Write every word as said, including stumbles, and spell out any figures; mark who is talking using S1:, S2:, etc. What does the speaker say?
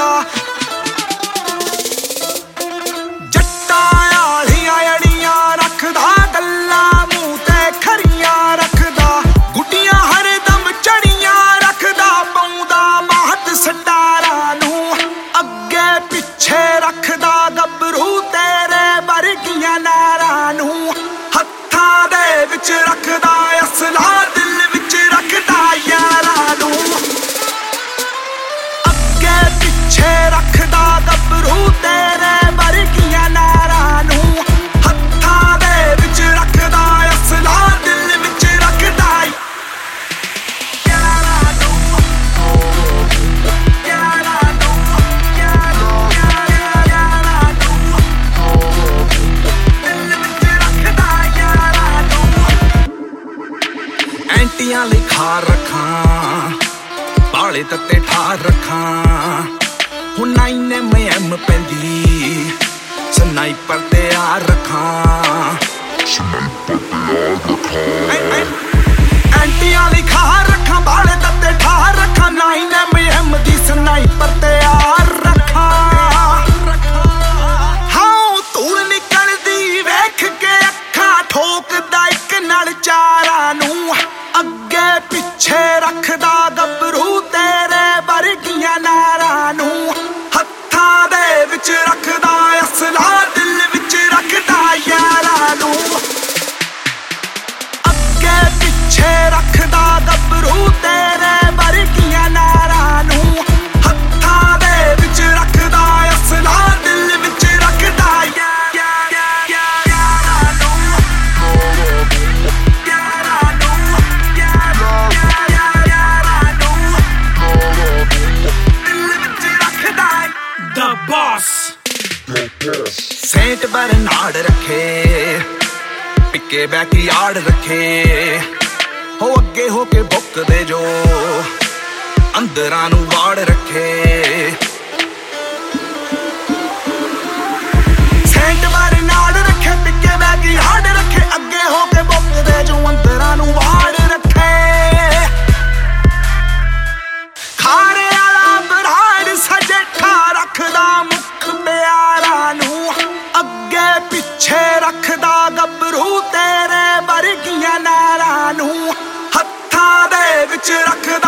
S1: जट्टां आलियां अड़ियां रखदा, गल्लां मूंह ते खरियां रखदा, गुड्डियां हरदम चढ़ियां रखदा, पाउंदा महत सटारां नूं अग्गे पिछे रखदा, गभरू तेरे वर्गियां नारां नूं हत्थां दे विच रखदा, असला दिल विच रखदा यारां नूं अग्गे पिछे रखदा, गभरू तेरे वर्गियां नारां नूं हत्थां दे विच रखदा, असला दिल विच रखदा यारां नूं यारां नूं यारां नूं दिल विच रखदा यारां नूं। एंटियां लई खार रखां, बाले तत्ते ठार रखां, हुण नाइन एम एम पैंदी, स्नाइपर ते यार रखां, एंटियां लई खार रखां, बाले तत्ते ठार रखां, नाइन एम एम दी स्नाइपर ते यार रखां। हाँ धूल निकलदी वेख के अखां ठोकदा इक नाल चारां नूं अग्गे पिछे रखदा, गभरू तेरे वर्गियां नारां नूं हत्थां दे विच रखदा, असला दिल विच रखदा यारां नूं अग्गे पिछे रखदा, गभरू तेरे वर्गियां नारां नूं हत्थां दे विच रखदा, असला दिल विच रखदा यारां नूं यारां नूं यारां नूं दिल विच रखदा। The Boss सेंट बरनार्ड रखे, पिके बैकयार्ड रखे, हो अगे हो के बुक दे जो अंदरां नूं वाड़ रखे। सेंट बरनार्ड रखे, पिके बैकयार्ड रखे, अगे हो के बुक दे जो अंदरां नूं वाड़ रखे। खारे वाला बराड़ सजेठा रखदा, मुख प्यारां नूं अग्गे पिछे रखदा, गभरू तेरे वर्गियां नारां नूं हत्थां दे विच रखदा,